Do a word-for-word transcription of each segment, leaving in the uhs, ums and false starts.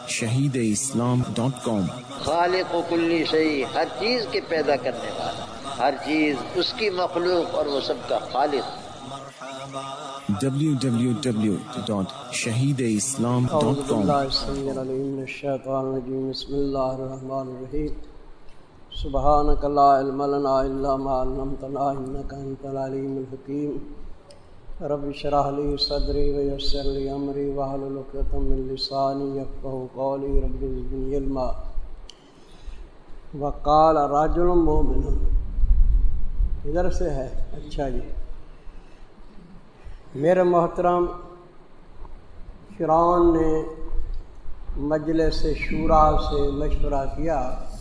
شہید اسلام ڈاٹ کام۔ خالق و کلی شیء، ہر چیز کے پیدا کرنے والا، ہر چیز اس کی مخلوق اور وہ سب کا خالق۔ W W W dot Shaheed Islam اعوذ ڈاٹ کام۔ باللہ السمیع العلیم من الشیطان الرجیم، بسم اللہ الرحمن الرحیم۔ سبحانک لا علم لنا الا ما علمتنا انک انت العلیم الحکیم۔ رب اشرح لی صدری ویسر لی امری واحلل عقدۃ من لسانی یفقہوا قولی، رب زدنی علما۔ وقال رجل مومن، ادھر سے ہے؟ اچھا جی، میرے محترم، فرعون نے مجلس شورا سے مشورہ کیا،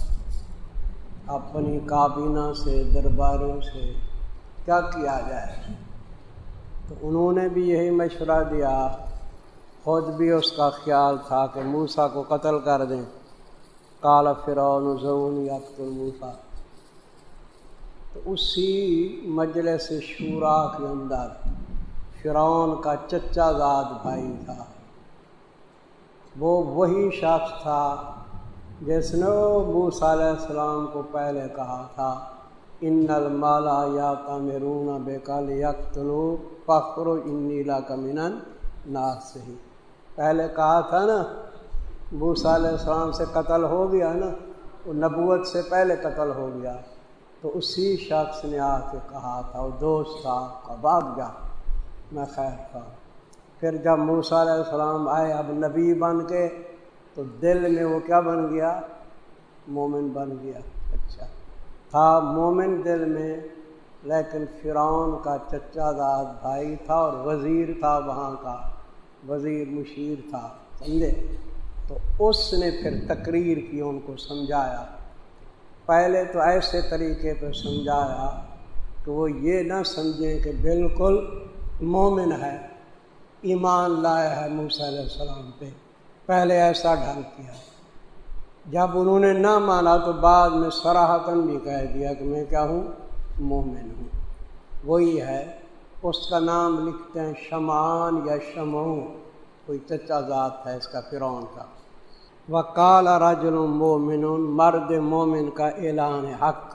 اپنی کابینہ سے، درباروں سے، کیا کیا جائے۔ تو انہوں نے بھی یہی مشورہ دیا، خود بھی اس کا خیال تھا کہ موسیٰ کو قتل کر دیں۔ قال فرعون ذرونی اقتل موسیٰ۔ تو اسی مجلس شورا کے اندر فرعون کا چچا زاد بھائی تھا، وہ وہی شخص تھا جس نے موسیٰ علیہ السلام کو پہلے کہا تھا ان المالا یأتمرون بک لیقتلوک فاخرج انی لک من الناصحین۔ پہلے کہا تھا نا، موسیٰ علیہ السلام سے قتل ہو گیا نا، وہ نبوت سے پہلے قتل ہو گیا، تو اسی شخص نے آ کے کہا تھا، وہ دوست تھا، بھاگ جا، میں خیر تھا۔ پھر جب موسیٰ علیہ السلام آئے اب نبی بن کے، تو دل میں وہ کیا بن گیا؟ مومن بن گیا۔ اچھا تھا مومن دل میں، لیکن فرعون کا چچا زاد بھائی تھا اور وزیر تھا، وہاں کا وزیر مشیر تھا، سمجھے؟ تو اس نے پھر تقریر کی، ان کو سمجھایا۔ پہلے تو ایسے طریقے پہ سمجھایا کہ وہ یہ نہ سمجھیں کہ بالکل مومن ہے، ایمان لایا ہے موسیٰ علیہ السلام پہ، پہلے ایسا ڈھنگ کیا۔ جب انہوں نے نہ مانا تو بعد میں صراحتاً بھی کہہ دیا کہ میں کیا ہوں؟ مومن ہوں۔ وہی ہے، اس کا نام لکھتے ہیں شمعان یا شمعون، کوئی چچا ذات ہے اس کا، فرعون کا۔ وقال رجل مومن، مرد مومن کا اعلان حق،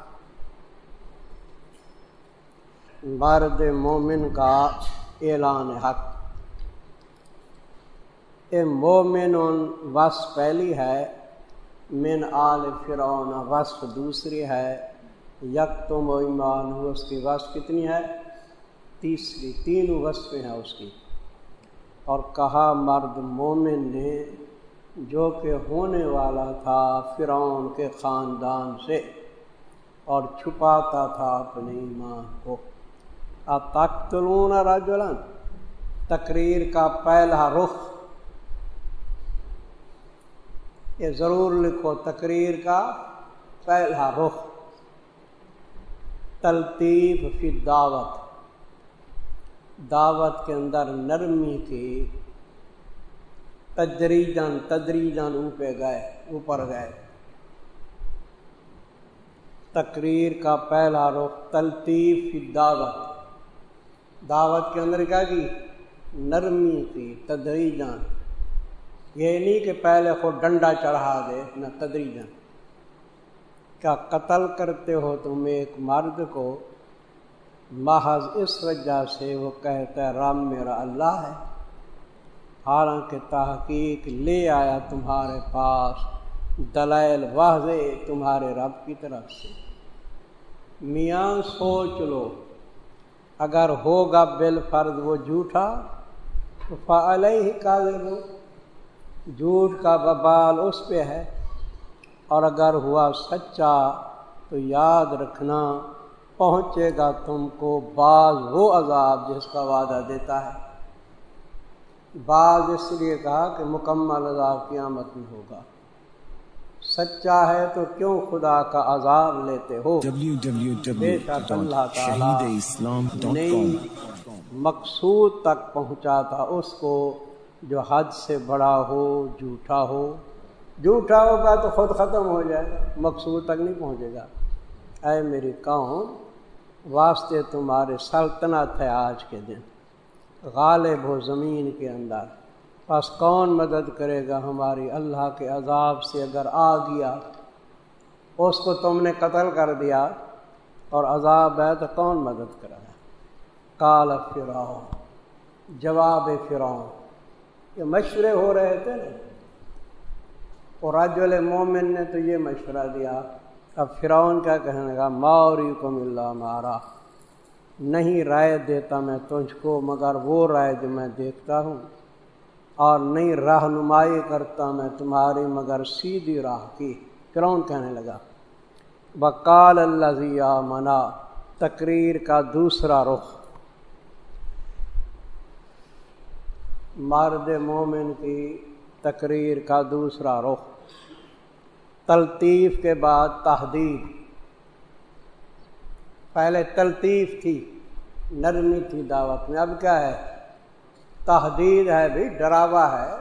مرد مومن کا اعلان حق۔ اے مومن وصف پہلی ہے، من آل فرعون وصف دوسری ہے، یکتم ایمان ہو، اس کی وصف کتنی ہے؟ تیسری، تینوں وصفیں ہیں اس کی۔ اور کہا مرد مومن نے جو کہ ہونے والا تھا فرعون کے خاندان سے اور چھپاتا تھا اپنے ایمان کو، اتقتلون رجلا، تقریر کا پہلا رخ، یہ ضرور لکھو، تقریر کا پہلا رخ، تلطیف فی دعوت، دعوت کے اندر نرمی کی، تدریجاً تدریجاً اوپر گئے اوپر گئے تقریر کا پہلا رخ تلطیف فی دعوت، دعوت کے اندر کیا کی؟ نرمی کی، تدریجاً، یہ نہیں کہ پہلے خود ڈنڈا چڑھا دے، نہ تدریجاً۔ کیا قتل کرتے ہو تم ایک مرد کو محض اس وجہ سے وہ کہتا ہے رب میرا اللہ ہے، حالانکہ تحقیق لے آیا تمہارے پاس دلائل واضح تمہارے رب کی طرف سے۔ میاں سوچ لو، اگر ہوگا بالفرض وہ جھوٹا تو فعلیہ کاذب، جھوٹ کا وبال اس پہ ہے، اور اگر ہوا سچا تو یاد رکھنا پہنچے گا تم کو بعض وہ عذاب جس کا وعدہ دیتا ہے۔ بعض اس لیے کہا کہ مکمل عذاب قیامت میں ہوگا، سچا ہے تو کیوں خدا کا عذاب لیتے ہو۔ ڈبلیو ڈبلیو بے ڈبلیو شک اللہ ڈاٹ شہید تعالیٰ اسلام ڈاٹ نہیں کام۔ مقصود تک پہنچاتا اس کو جو حد سے بڑا ہو، جھوٹا ہو۔ جھوٹا ہوگا تو خود ختم ہو جائے گا، مقصود تک نہیں پہنچے گا۔ اے میری قوم، واسطے تمہارے سلطنت ہے آج کے دن، غالب ہو زمین کے اندر، پس کون مدد کرے گا ہماری اللہ کے عذاب سے اگر آ گیا؟ اس کو تم نے قتل کر دیا اور عذاب ہے تو کون مدد کرے گا؟ قال فرعون، جواب فرعون، یہ مشورے ہو رہے تھے نا، اور رجل مومن نے تو یہ مشورہ دیا. اب فرعون کیا کہنے لگا؟ ما اریکم الا ما ارا، نہیں رائے دیتا میں تجھ کو مگر وہ رائے جو میں دیکھتا ہوں، اور نہیں رہنمائی کرتا میں تمہاری مگر سیدھی راہ کی. فرعون کہنے لگا. وقال الذی آمنا، تقریر کا دوسرا رخ، مرد مومن کی تقریر کا دوسرا رخ. تلطیف کے بعد تحدید. پہلے تلطیف تھی، نرمی تھی دعوت میں، اب کیا ہے؟ تحدید ہے بھی، ڈراوا ہے.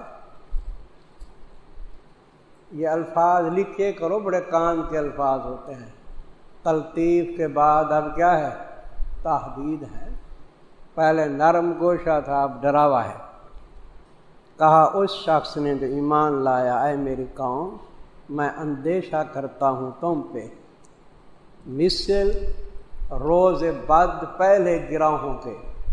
یہ الفاظ لکھے کرو، بڑے کام کے الفاظ ہوتے ہیں. تلطیف کے بعد اب کیا ہے؟ تحدید ہے. پہلے نرم گوشہ تھا، اب ڈراوا ہے. کہا اس شخص نے جو ایمان لایا، اے میری قوم میں اندیشہ کرتا ہوں تم پہ، مثل روز بد پہلے گروہوں کے.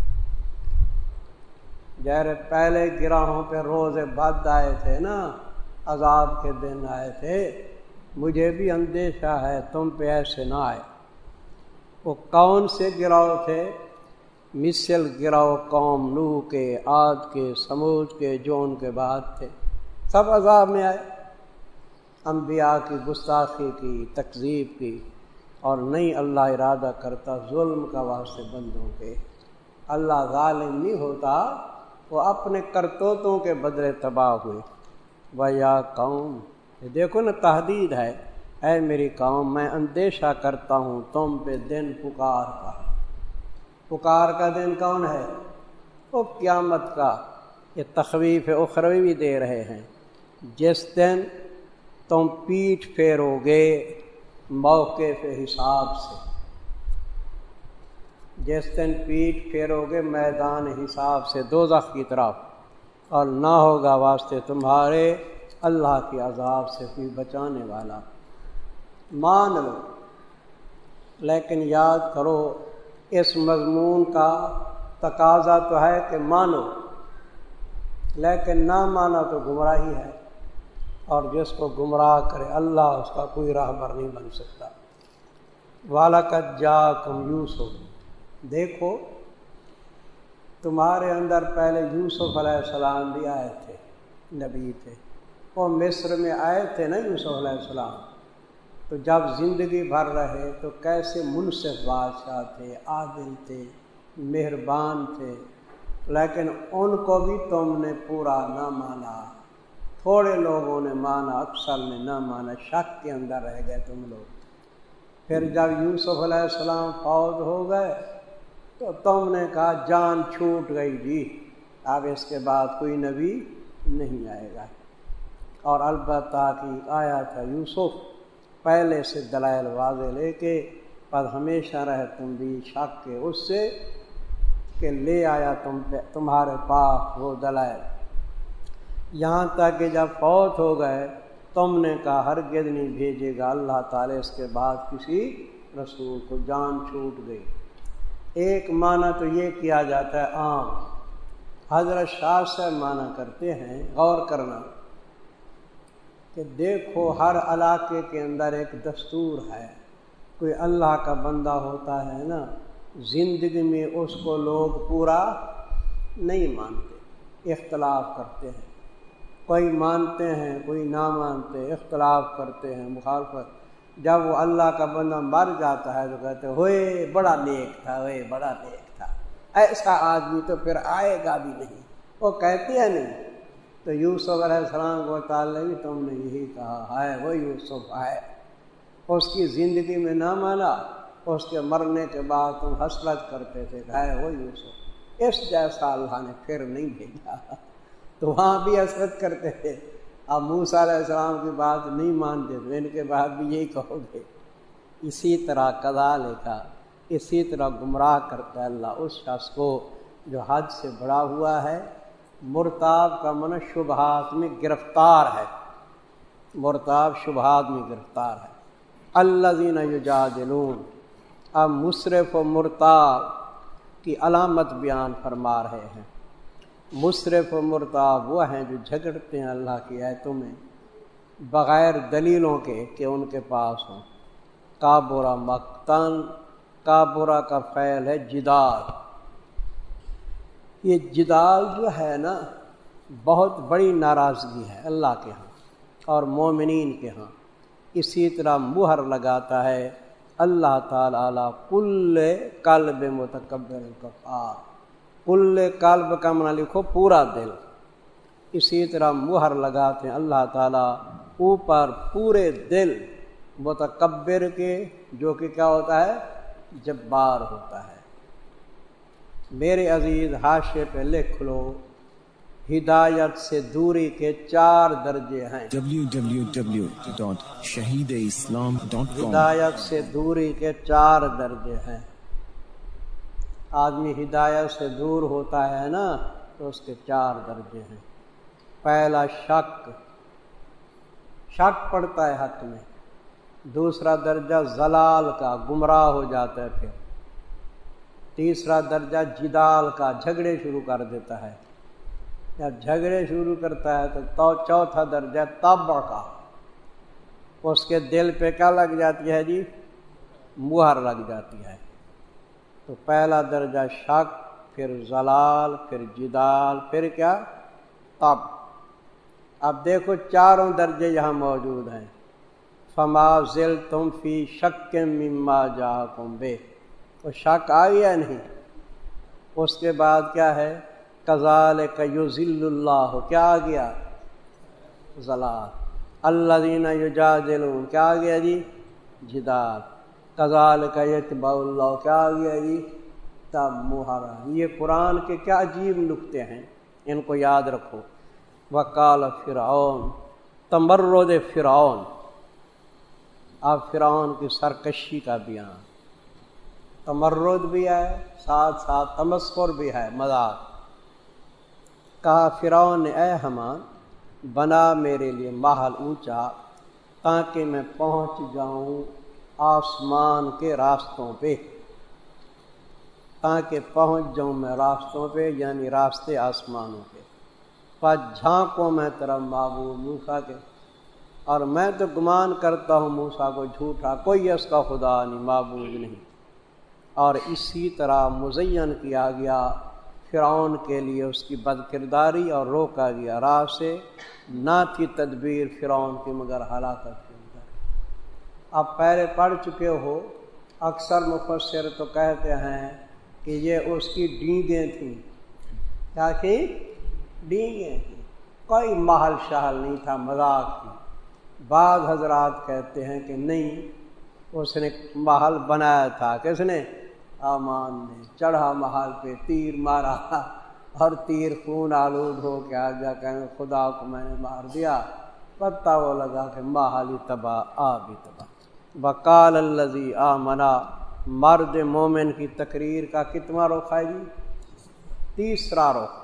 جہرے پہلے گروہوں پہ روز بد آئے تھے نا، عذاب کے دن آئے تھے، مجھے بھی اندیشہ ہے تم پہ ایسے نہ آئے. وہ کون سے گروہ تھے؟ مثل گروہ قوم نوح کے، عاد کے، سمود کے، جو ان کے بعد تھے، سب عذاب میں آئے. انبیاء کی گستاخی کی، تکذیب کی، اور نہیں اللہ ارادہ کرتا ظلم کا واسطے بندوں کے. اللہ ظالم نہیں ہوتا، وہ اپنے کرتوتوں کے بدلے تباہ ہوئے. وَيَا قوم، یہ دیکھو نا تحدید ہے، اے میری قوم میں اندیشہ کرتا ہوں تم پہ دن پکار کا. پکار کا دن کون ہے؟ وہ قیامت کا. یہ تخویف اخروی بھی دے رہے ہیں. جس دن تم پیٹھ پھیرو گے موقع پہ حساب سے، جس دن پیٹھ پھیرو گے میدان حساب سے دوزخ کی طرف، اور نہ ہوگا واسطے تمہارے اللہ کے عذاب سے کوئی بچانے والا. مان لو، لیکن یاد کرو اس مضمون کا تقاضا تو ہے کہ مانو، لیکن نہ مانا تو گمراہی ہے، اور جس کو گمراہ کرے اللہ اس کا کوئی راہبر نہیں بن سکتا. وَلَقَدْ جَاءَكُمْ یوسف، دیکھو تمہارے اندر پہلے یوسف علیہ السلام بھی آئے تھے، نبی تھے. وہ مصر میں آئے تھے نا یوسف علیہ السلام، تو جب زندگی بھر رہے تو کیسے منصف بادشاہ تھے، عادل تھے، مہربان تھے، لیکن ان کو بھی تم نے پورا نہ مانا. تھوڑے لوگوں نے مانا، اکثر نے نہ مانا، شک کے اندر رہ گئے تم لوگ. پھر جب یوسف علیہ السلام فوت ہو گئے تو تم نے کہا جان چھوٹ گئی جی، اب اس کے بعد کوئی نبی نہیں آئے گا. اور البتہ کہ آیا تھا یوسف پہلے سے دلائل واضح لے کے، پر ہمیشہ رہے تم بھی شک کے اس سے کہ لے آیا تم پہ تمہارے پاس وہ دلائل. یہاں تک کہ جب فوت ہو گئے تم نے کہا ہرگز نہیں بھیجے گا اللہ تعالیٰ اس کے بعد کسی رسول کو، جان چھوٹ گئی. ایک معنی تو یہ کیا جاتا ہے عام، حضرت شاہ صاحب معنی کرتے ہیں، غور کرنا کہ دیکھو ہر علاقے کے اندر ایک دستور ہے. کوئی اللہ کا بندہ ہوتا ہے نا، زندگی میں اس کو لوگ پورا نہیں مانتے، اختلاف کرتے ہیں. کوئی مانتے ہیں، کوئی نہ مانتے، اختلاف کرتے ہیں، مخالفت. جب وہ اللہ کا بندہ مر جاتا ہے تو کہتے ہیں ہوئے بڑا نیک تھا، ہوئے بڑا نیک تھا، ایسا آدمی تو پھر آئے گا بھی نہیں. وہ کہتے ہیں نہیں. تو یوسف علیہ السلام کو تعالیٰ بھی تم نے یہی کہا ہے وہ یوسف ہے. اس کی زندگی میں نہ مانا، اس کے مرنے کے بعد تم حسرت کرتے تھے کہ ہے وہ یوسف. اس جیسا اللہ نے پھر نہیں بھیجا. تو وہاں بھی حسرت کرتے تھے. اب موسیٰ علیہ السلام کی بات نہیں مانتے تو ان کے بعد بھی یہی کہو گے. اسی طرح کذالک، اسی طرح گمراہ کرتا ہے اللہ اس شخص کو جو حد سے بڑا ہوا ہے مرتاب کا معنی شبہات میں گرفتار ہے، مرتاب شبہات میں گرفتار ہے۔ الذین یجادلون، اب مصرف و مرتاب کی علامت بیان فرما رہے ہیں۔ مصرف و مرتاب وہ ہیں جو جھگڑتے ہیں اللہ کی آیتوں میں بغیر دلیلوں کے کہ ان کے پاس ہوں۔ کابرا مقتن، کابرا کا فعل ہے جدال۔ یہ جدال جو ہے نا بہت بڑی ناراضگی ہے اللہ کے ہاں اور مومنین کے ہاں۔ اسی طرح مہر لگاتا ہے اللہ تعالیٰ کل قلب متکبر کفار، کل قلب کا معنی لکھو پورا دل۔ اسی طرح مہر لگاتے ہیں اللہ تعالیٰ اوپر پورے دل متکبر کے، جو کہ کیا ہوتا ہے؟ جبار ہوتا ہے۔ میرے عزیز حاشیے پہ لکھ لو، ہدایت سے دوری کے چار درجے ہیں۔ ڈبلیو ڈبلیو ڈبلیو ڈاٹ شہید اسلام ڈاٹ کام۔ ہدایت سے دوری کے چار درجے ہیں۔ آدمی ہدایت سے دور ہوتا ہے نا تو اس کے چار درجے ہیں۔ پہلا شک، شک پڑتا ہے حق میں۔ دوسرا درجہ ضلال کا، گمراہ ہو جاتا ہے پھر۔ تیسرا درجہ جدال کا، جھگڑے شروع کر دیتا ہے۔ جب جھگڑے شروع کرتا ہے تو چوتھا درجہ طبع کا، اس کے دل پہ کیا لگ جاتی ہے جی؟ مہر لگ جاتی ہے۔ تو پہلا درجہ شک، پھر ضلال، پھر جدال، پھر کیا؟ طبع۔ اب دیکھو چاروں درجے یہاں موجود ہیں۔ فما زلتم فی شک مما جاءکم بہ، تو شک آ گیا نہیں۔ اس کے بعد کیا ہے؟ کذالک یضل اللہ، کیا آ گیا؟ ضلال۔ الذین یجادلون، کیا آ گیا جی؟ جدال۔ کذالک یطبع اللہ، کیا آ گیا جی؟ تب مہر۔ یہ قرآن کے کیا عجیب نکتے ہیں، ان کو یاد رکھو۔ وقال فرعون، تمرد فرعون، اب فرعون کی سرکشی کا بیان، تمرد بھی ہے ساتھ ساتھ تمسخر بھی ہے، مذاق۔ کہا فرعون نے اے حمان بنا میرے لیے محل اونچا تاکہ میں پہنچ جاؤں آسمان کے راستوں پہ، تاکہ پہنچ جاؤں میں راستوں پہ، یعنی راستے آسمانوں پہ۔ پس جھانکوں میں تیرا معبود موسیٰ کے، اور میں تو گمان کرتا ہوں موسیٰ کو جھوٹا، کوئی اس کا خدا نہیں، معبود نہیں۔ اور اسی طرح مزین کیا گیا فرعون کے لیے اس کی بد کرداری اور روکا گیا راہ سے، نہ تھی تدبیر فرعون کی مگر ہلاکت کے اندر۔ اب پہلے پڑھ چکے ہو، اکثر مفسر تو کہتے ہیں کہ یہ اس کی ڈینگیں تھیں۔ کیا کہ ڈینگیں تھیں، کوئی محل شہل نہیں تھا، مذاق تھی۔ بعض حضرات کہتے ہیں کہ نہیں، اس نے محل بنایا تھا۔ کس نے؟ آمان نے۔ چڑھا محل پہ، تیر مارا اور تیر خون آلود ہو کے آ گیا، کہیں خدا کو میں نے مار دیا، پتہ وہ لگا کہ محل ہی تباہ، آب ہی تباہ۔ وقال الذی آمنا، مرد مومن کی تقریر کا کتنا رخ ہے جی؟ تیسرا رخ۔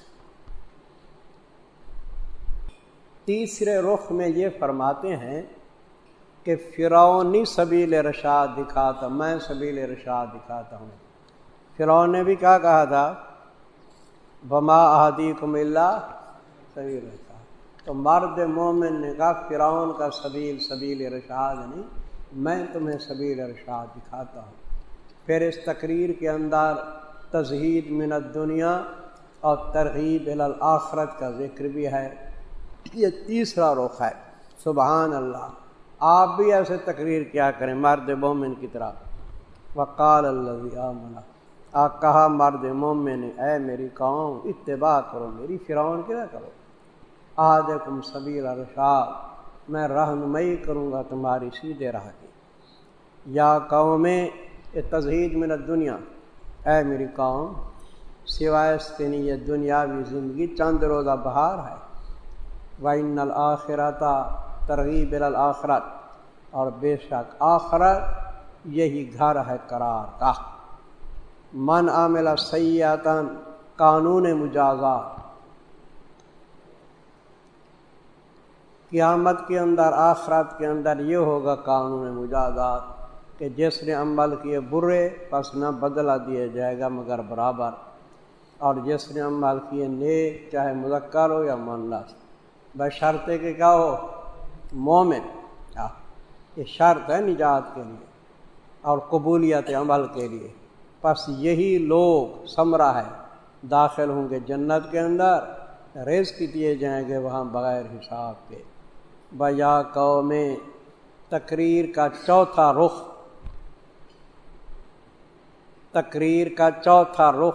تیسرے رخ میں یہ فرماتے ہیں کہ فرعونی سبیل رشاد دکھاتا، میں سبیل رشاد دکھاتا ہوں۔ فرعون نے بھی کیا کہا تھا؟ وما اہدیکم الا سبیل رشاد۔ تو مرد مومن نے کہا فرعون کا سبیل سبیل رشاد نہیں، میں تمہیں سبیل رشاد دکھاتا ہوں۔ پھر اس تقریر کے اندر تزہید من الدنیا اور ترغیب الی الآخرت کا ذکر بھی ہے۔ یہ تیسرا رخ ہے۔ سبحان اللہ، آپ بھی ایسے تقریر کیا کریں مرد مومن کی طرح۔ وقال الذی آمنا، آ کہا مرد مومن نے اے میری قوم اتباع کرو میری، فرعون کی نہ کرو۔ اہدکم سبیل رشاد، میں رہنمائی کروں گا تمہاری سیدھے راہ کی۔ یا قوم، یہ تزہید من الدنیا، اے میری قوم سوائے اس کے نہیں یہ دنیاوی زندگی چند روزہ بہار ہے۔ وَإِنَّ الْآخِرَةَ ترغیب الی الآخرت، اور بے شک آخرت یہی گھر ہے قرار کا۔ من عامل سیئۃ، قانون مجازات، قیامت کے اندر آخرت کے اندر یہ ہوگا قانون مجازات کہ جس نے عمل کیے برے پس نہ بدلہ دیا جائے گا مگر برابر، اور جس نے عمل کیے نیک چاہے مذکر ہو یا مؤنث، بشرطے کہ کیا ہو مومن۔ یہ شرط ہے نجات کے لیے اور قبولیت عمل کے لیے۔ پس یہی لوگ ثمرہ ہے داخل ہوں گے جنت کے اندر، رزق دیے جائیں گے وہاں بغیر حساب کے۔ بیا قوم تقریر کا چوتھا رخ، تقریر کا چوتھا رخ،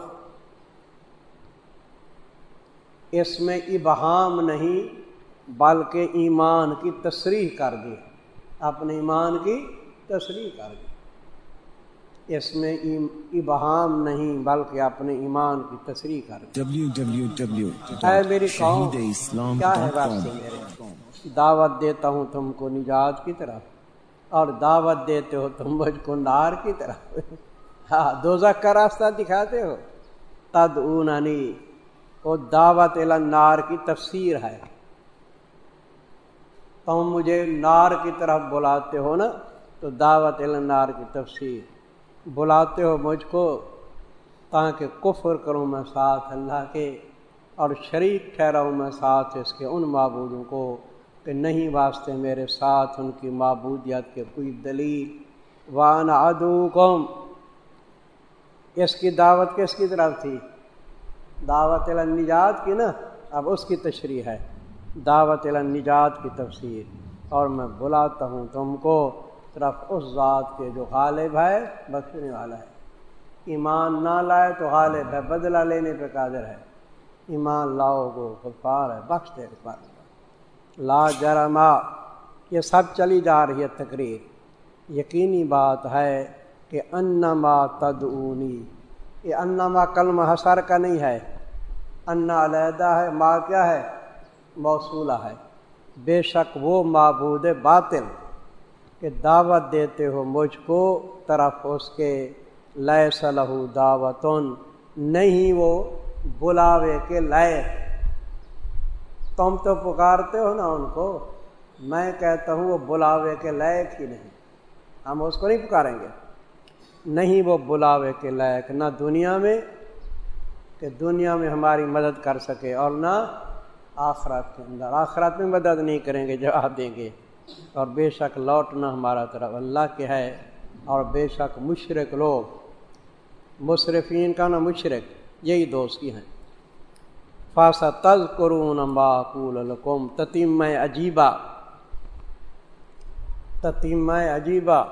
اس میں ابہام نہیں بلکہ ایمان کی تصریح کر دی، اپنے ایمان کی تصریح کر دی۔ اس میں ابہام نہیں بلکہ اپنے ایمان کی تصریح کر دی۔ ڈبلیو ڈبلیو ڈبلیو اے میری قوم شہید اسلام کیا ہے واسطے میرے، دعوت دیتا ہوں تم کو نجات کی طرف اور دعوت دیتے ہو تم مجھ کو نار کی طرف، ہاں دوزخ کا راستہ دکھاتے ہو۔ تدعوننی، وہ دعوت الی النار کی تفسیر ہے، تم مجھے نار کی طرف بلاتے ہو نا، تو دعوت الی النار کی تفسیر، بلاتے ہو مجھ کو تاکہ کفر کروں میں ساتھ اللہ کے اور شریک ٹھہراؤں میں ساتھ اس کے ان معبودوں کو کہ نہیں واسطے میرے ساتھ ان کی معبودیت کے کوئی دلیل۔ وَأَنَا عَدُوكُمْ، اس کی دعوت کس کی طرف تھی؟ دعوت الی النجات کی نا، اب اس کی تشریح ہے، دعوت الی النجات کی تفسیر۔ اور میں بلاتا ہوں تم کو طرف اس ذات کے جو غالب ہے بخشنے والا ہے۔ ایمان نہ لائے تو غالب ہے، بدلہ لینے پہ قادر ہے، ایمان لاؤ گو غفار ہے، بخش دے گا۔ لا جرما، یہ سب چلی جا رہی ہے تقریر، یقینی بات ہے کہ انما تدعونی، یہ انما کلمہ حصر کا نہیں ہے، انا علیحدہ ہے، ما کیا ہے موصولہ ہے۔ بے شک وہ معبود باطل کہ دعوت دیتے ہو مجھ کو طرف اس کے، لیس لہ دعوتن، نہیں وہ بلاوے کے لائق۔ تم تو پکارتے ہو نا ان کو، میں کہتا ہوں وہ بلاوے کے لائق ہی نہیں، ہم اس کو نہیں پکاریں گے، نہیں وہ بلاوے کے لائق، نہ دنیا میں کہ دنیا میں ہماری مدد کر سکے، اور نہ آخرت کے اندر، آخرت میں مدد نہیں کریں گے، جواب دیں گے۔ اور بے شک لوٹنا ہمارا طرف اللہ کے ہے، اور بے شک مشرک لوگ، مصرفین کا نہ مشرک، یہی دوستی ہیں۔ فَسَتَذْكُرُونَ مَا أَقُولُ لَكُمْ، تتیمہ عجیبہ، تتیمہ عجیبہ،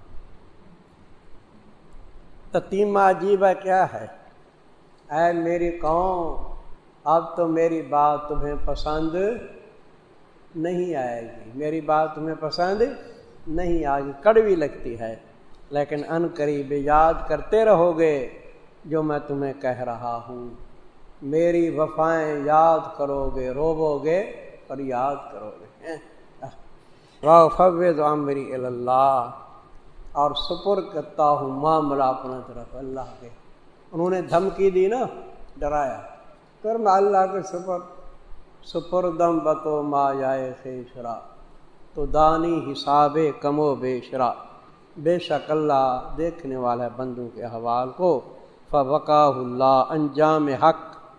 تتیمہ عجیبہ کیا ہے؟ اے میری قوم، اب تو میری بات تمہیں پسند نہیں آئے گی، میری بات تمہیں پسند نہیں آئے گی، کڑوی لگتی ہے، لیکن ان قریب یاد کرتے رہو گے جو میں تمہیں کہہ رہا ہوں، میری وفائیں یاد کرو گے، روو گے پر یاد کرو گے۔ وَأُفَوِّضُ أَمْرِي إِلَى اللَّهِ، اور سپرد کرتا ہوں معاملہ اپنا طرف اللہ کے۔ انہوں نے دھمکی دی نا، ڈرایا، پھر میں اللہ کے سپرد سپردم بتو ما جائے خیشرا، تو دانی حساب کم و بیشرا، بے شک اللہ دیکھنے والا ہے بندوں کے احوال کو۔ فوقاہ اللہ، انجام حق،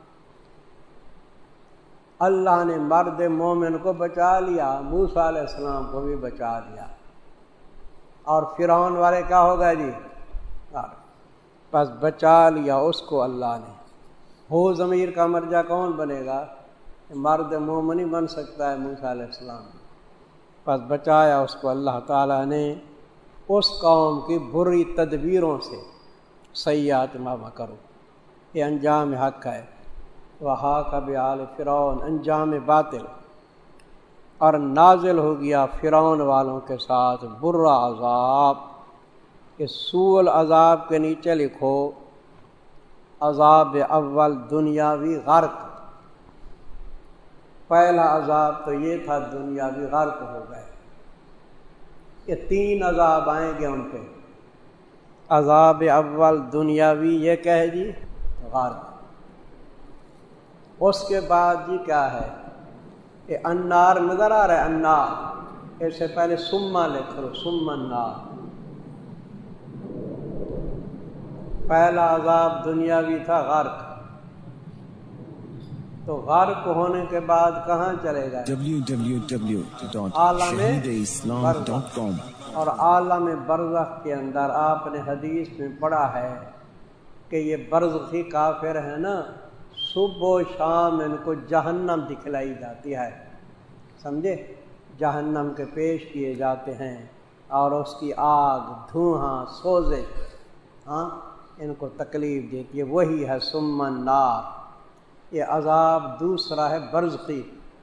اللہ نے مرد مومن کو بچا لیا، موسیٰ علیہ السلام کو بھی بچا لیا، اور فرعون والے کیا ہو گئے جی، بس بچا لیا اس کو اللہ نے۔ ہو ضمیر کا مرجع کون بنے گا؟ مرد مومن ہی بن سکتا ہے موسیٰ علیہ السلام، بس بچایا اس کو اللہ تعالیٰ نے اس قوم کی بری تدبیروں سے۔ سیئات ما مکروا، یہ انجام حق ہے۔ وحاق بآل فرعون، انجام باطل، اور نازل ہو گیا فرعون والوں کے ساتھ برا عذاب۔ اس سوء العذاب کے نیچے لکھو عذاب اول دنیاوی غرق، پہلا عذاب تو یہ تھا دنیاوی غرق ہو گئے، یہ تین عذاب آئیں گے ان پہ۔ عذاب اول دنیاوی، یہ کہ ہے جی غرق، اس کے بعد جی کیا ہے یہ انار نظر آ رہا ہے، انار، اس سے پہلے سما لکھ لو، سم النار۔ پہلا عذاب دنیاوی تھا غرق، تو غرق ہونے کے بعد کہاں چلے گئے؟ ڈبلیو ڈبلیو ڈبلیو ڈاٹ عالم شہید اسلام ڈاٹ کام۔ اور عالم برزخ کے اندر آپ نے حدیث میں پڑھا ہے کہ یہ برزخی کافر ہیں نا، صبح و شام ان کو جہنم دکھلائی جاتی ہے، سمجھے؟ جہنم کے پیش کیے جاتے ہیں اور اس کی آگ، دھواں، سوزے، ہاں ان کو تکلیف دیتی ہے، وہی ہے سم النار۔ یہ عذاب دوسرا ہے برزخی۔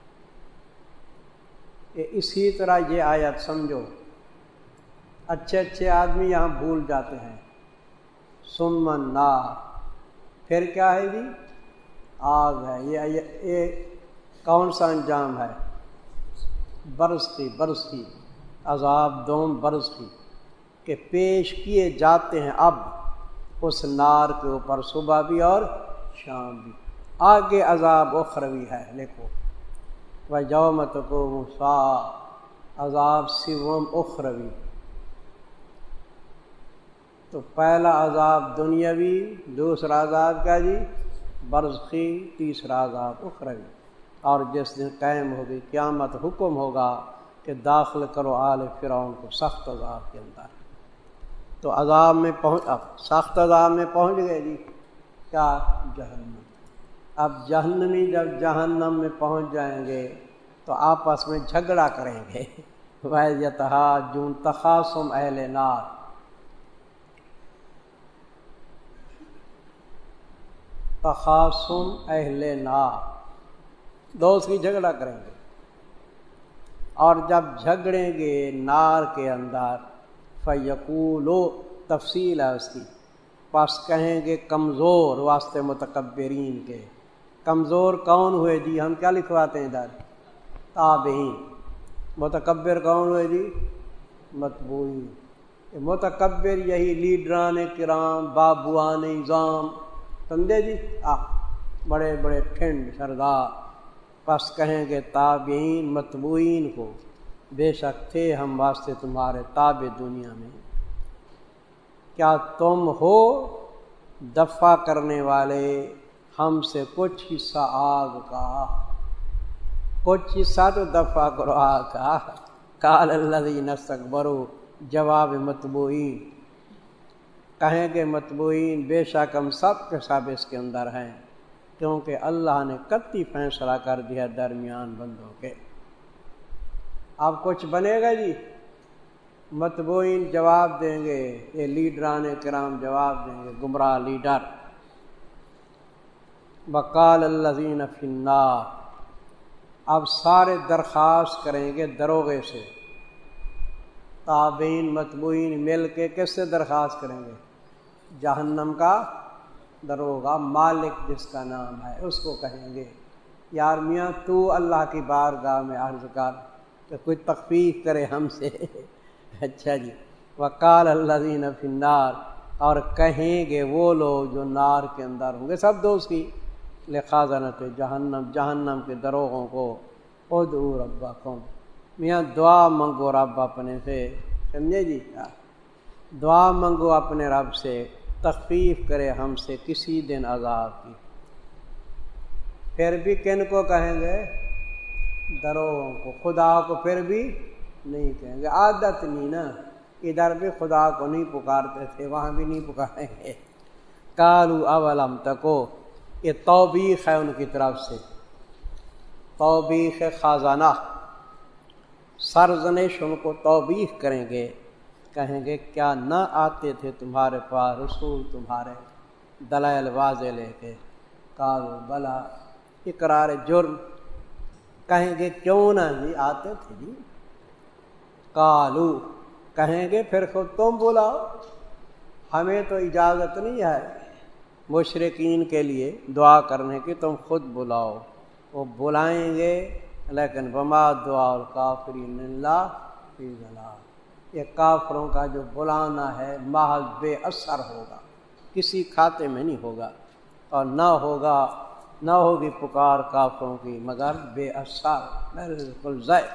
یہ اسی طرح یہ آیت سمجھو، اچھے اچھے آدمی یہاں بھول جاتے ہیں، سم النار، پھر کیا ہے جی؟ آگ ہے۔ یہ, یہ, یہ کون سا انجام ہے؟ برزخی، برزخی عذاب دوم برزخی کہ پیش کیے جاتے ہیں اب اس نار کے اوپر صبح بھی اور شام بھی۔ آگے عذاب اخروی ہے، لکھو وَيَوْمَ تَقُومُ السَّاعَةُ، عذاب سوم اخروی۔ تو پہلا عذاب دنیاوی، دوسرا عذاب کیا جی؟ برزخی، تیسرا عذاب اخروی۔ اور جس دن قائم ہوگی قیامت، حکم ہوگا کہ داخل کرو آل فرعون کو سخت عذاب کے اندر۔ تو عذاب میں پہنچ، اب سخت عذاب میں پہنچ گئے جی، کیا؟ جہنم۔ اب جہنمی جب جہنم میں پہنچ جائیں گے تو آپس میں جھگڑا کریں گے، وَيَتَحَاجُّونَ، تخاصم اہل نار، تخاصم اہل نار، دوست کی جھگڑا کریں گے۔ اور جب جھگڑیں گے نار کے اندر، فَيَقُولُوا، تفصیل ہے اس کی، پس کہیں گے کمزور، واسطے متکبرین کے۔ کمزور کون ہوئے جی؟ ہم کیا لکھواتے ہیں ادھر؟ تابعین۔ متکبر کون ہوئے جی؟ متبوعین۔ متکبر یہی لیڈران کرام، بابوان نظام، سمجھے جی؟ آ بڑے بڑے ٹھنڈ سردار۔ پس کہیں گے تابعین متبوعین کو، بے شک تھے ہم واسطے تمہارے تابع دنیا میں، کیا تم ہو دفع کرنے والے ہم سے کچھ حصہ آگ کا؟ کچھ حصہ تو دفع کرو آگ کا۔ قال الذین استکبروا، جواب متبوعین، کہیں گے متبوعین بے شک ہم سب کے سب اس کے اندر ہیں، کیونکہ اللہ نے قطعی فیصلہ کر دیا درمیان بندوں کے۔ اب کچھ بنے گا جی؟ متبوعین جواب دیں گے، یہ لیڈران کرام جواب دیں گے، گمراہ لیڈر۔ وقال الذین فی النار، اب سارے درخواست کریں گے دروغے سے، تابعین متبوعین مل کے کس سے درخواست کریں گے؟ جہنم کا دروغہ، مالک جس کا نام ہے، اس کو کہیں گے یار میاں تو اللہ کی بارگاہ میں عرض کر کہ کوئی تخفیف کرے ہم سے۔ اچھا جی، وقال الذین فی النار، اور کہیں گے وہ لوگ جو نار کے اندر ہوں گے، سب دوست کی، لخازنۃ جہنم، جہنم کے دروغوں کو، ادعوا ربکم، میاں دعا منگو رب اپنے سے، سمجھے جی؟ دعا منگو اپنے رب سے تخفیف کرے ہم سے کسی دن عذاب کی۔ پھر بھی کن کو کہیں گے؟ دروغوں کو، خدا کو پھر بھی نہیں کہیں گے، عادت نہیں نا، ادھر بھی خدا کو نہیں پکارتے تھے، وہاں بھی نہیں پکاریں گے۔ قالوا اولم تکو، یہ توبیخ ہے ان کی طرف سے، توبیخ خازانہ، سرزنش ان کو توبیخ کریں گے، کہیں گے کیا نہ آتے تھے تمہارے پاس رسول تمہارے دلائل واضح لے کے؟ قالوا بلا، اقرار جرم، کہیں گے کیوں نہ جی آتے تھے جی۔ قالو، کہیں گے پھر خود تم بلاؤ، ہمیں تو اجازت نہیں ہے مشرکین کے لیے دعا کرنے کی، تم خود بلاؤ۔ وہ بلائیں گے لیکن وما دعاء الکافرین الا فی ضلال، یہ کافروں کا جو بلانا ہے محض بے اثر ہوگا، کسی کھاتے میں نہیں ہوگا، اور نہ ہوگا نہ ہوگی پکار کافروں کی مگر بے اثر، بالکل ضائع۔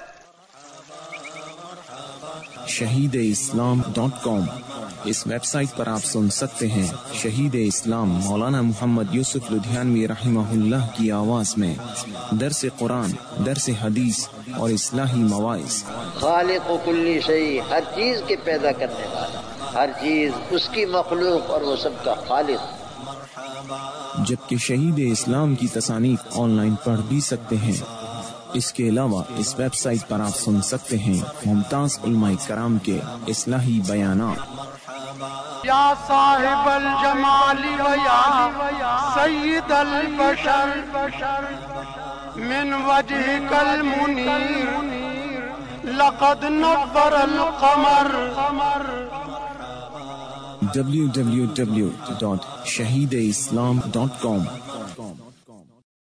شہید اسلام ڈاٹ کام، اس ویب سائٹ پر آپ سن سکتے ہیں شہید اسلام مولانا محمد یوسف لدھیانوی رحمہ اللہ کی آواز میں درس قرآن، درس حدیث اور اصلاحی مواعظ۔ خالق و کلی شیء، ہر چیز کے پیدا کرنے والا، ہر چیز اس کی مخلوق اور وہ سب کا خالق۔ جبکہ شہید اسلام کی تصانیف آن لائن پڑھ بھی سکتے ہیں۔ اس کے علاوہ اس ویب سائٹ پر آپ سن سکتے ہیں ممتاز علماء کرام کے اصلاحی بیانات۔ یا صاحب الجمال و یا سید البشر من وجهك المنیر لقد نور القمر۔ ڈبلیو ڈبلیو ڈبلیو ڈاٹ شہید اسلام ڈاٹ کام